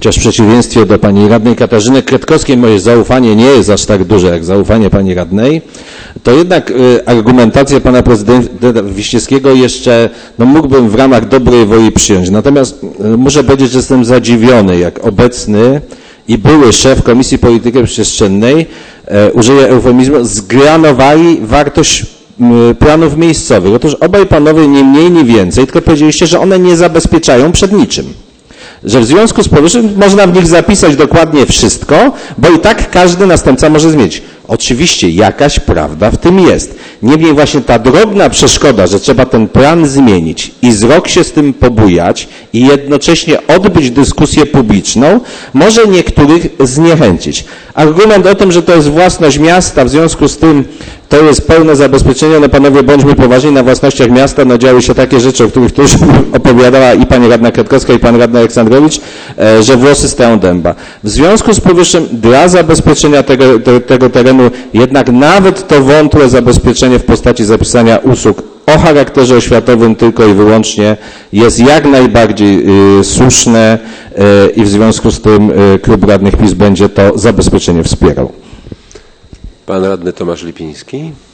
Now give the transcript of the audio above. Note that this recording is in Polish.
chociaż w przeciwieństwie do pani radnej Katarzyny Kretkowskiej moje zaufanie nie jest aż tak duże jak zaufanie pani radnej, to jednak argumentację pana prezydenta Wiśniewskiego jeszcze mógłbym w ramach dobrej woli przyjąć. Natomiast muszę powiedzieć, że jestem zadziwiony, jak obecny i były szef Komisji Polityki Przestrzennej, użyję eufemizmu, zgranowali wartość planów miejscowych. Otóż obaj panowie nie mniej, nie więcej, tylko powiedzieliście, że one nie zabezpieczają przed niczym. Że w związku z powyższym można w nich zapisać dokładnie wszystko, bo i tak każdy następca może zmienić. Oczywiście jakaś prawda w tym jest. Niemniej właśnie ta drobna przeszkoda, że trzeba ten plan zmienić i z rok się z tym pobujać i jednocześnie odbyć dyskusję publiczną, może niektórych zniechęcić. Argument o tym, że to jest własność miasta, w związku z tym to jest pełne zabezpieczenie, no panowie, bądźmy poważni, na własnościach miasta działy się takie rzeczy, o których tu już opowiadała i pani radna Kretkowska, i pan radny Aleksandrowicz, że włosy stają dęba. W związku z powyższym dla zabezpieczenia tego terenu jednak nawet to wątłe zabezpieczenie w postaci zapisania usług o charakterze oświatowym tylko i wyłącznie jest jak najbardziej słuszne i w związku z tym klub radnych PiS będzie to zabezpieczenie wspierał. Pan radny Tomasz Lipiński.